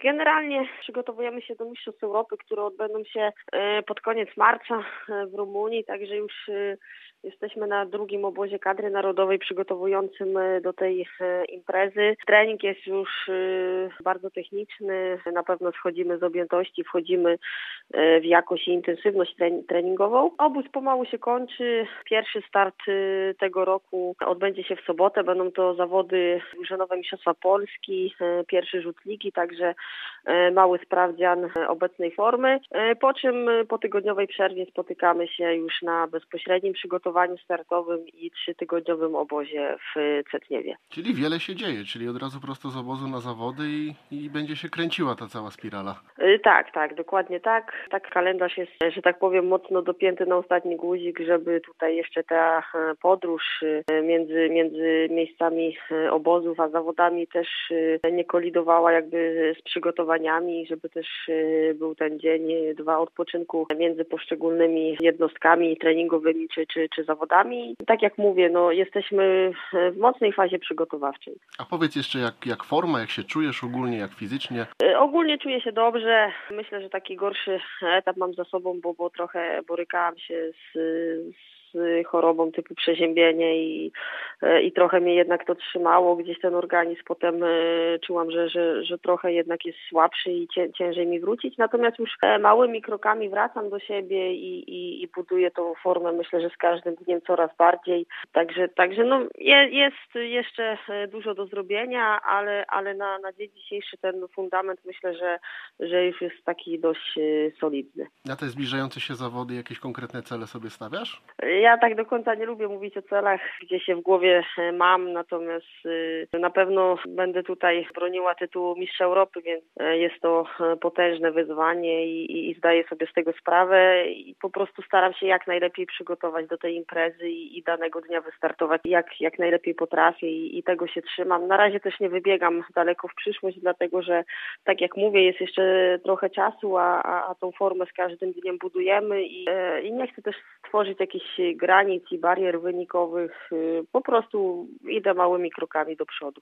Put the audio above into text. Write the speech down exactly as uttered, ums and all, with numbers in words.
Generalnie przygotowujemy się do Mistrzostw Europy, które odbędą się pod koniec marca w Rumunii, także już jesteśmy na drugim obozie kadry narodowej przygotowującym do tej imprezy. Trening jest już bardzo techniczny, na pewno schodzimy z objętości, wchodzimy w jakość i intensywność treningową. Obóz pomału się kończy. Pierwszy start tego roku odbędzie się w sobotę. Będą to zawody drużynowe Mistrzostwa Polski, pierwszy rzut ligi, także mały sprawdzian obecnej formy. Po czym po tygodniowej przerwie spotykamy się już na bezpośrednim przygotowaniu startowym i trzytygodniowym obozie w Cetniewie. Czyli wiele się dzieje, czyli od razu prosto z obozu na zawody i, i będzie się kręciła ta cała spirala. Tak, tak, dokładnie tak. Tak kalendarz jest, że tak powiem, mocno dopięty na ostatni guzik, żeby tutaj jeszcze ta podróż między, między miejscami obozów a zawodami też nie kolidowała jakby z przygotowaniami, żeby też był ten dzień, dwa odpoczynku między poszczególnymi jednostkami treningowymi czy, czy, czy zawodami. Tak jak mówię, no jesteśmy w mocnej fazie przygotowawczej. A powiedz jeszcze, jak, jak forma, jak się czujesz ogólnie, jak fizycznie? Ogólnie czuję się dobrze. Myślę, że taki gorszy etap mam za sobą, bo, bo trochę borykałam się z, z chorobą typu przeziębienie i, i trochę mnie jednak to trzymało. Gdzieś ten organizm potem czułam, że, że, że trochę jednak jest słabszy i cię, ciężej mi wrócić. Natomiast już małymi krokami wracam do siebie i, i, i buduję tą formę, myślę, że z każdym dniem coraz bardziej. Także, także no, jest jeszcze dużo do zrobienia, ale, ale na, na dzień dzisiejszy ten fundament myślę, że, że już jest taki dość solidny. Na te zbliżające się zawody jakieś konkretne cele sobie stawiasz? Ja tak do końca nie lubię mówić o celach, gdzie się w głowie mam, natomiast na pewno będę tutaj broniła tytułu Mistrza Europy, więc jest to potężne wyzwanie i, i, i zdaję sobie z tego sprawę i po prostu staram się jak najlepiej przygotować do tej imprezy i, i danego dnia wystartować jak, jak najlepiej potrafię i, i tego się trzymam. Na razie też nie wybiegam daleko w przyszłość, dlatego że tak jak mówię, jest jeszcze trochę czasu, a, a, a tą formę z każdym dniem budujemy i, i nie chcę też stworzyć jakichś granic i barier wynikowych. Po prostu idę małymi krokami do przodu.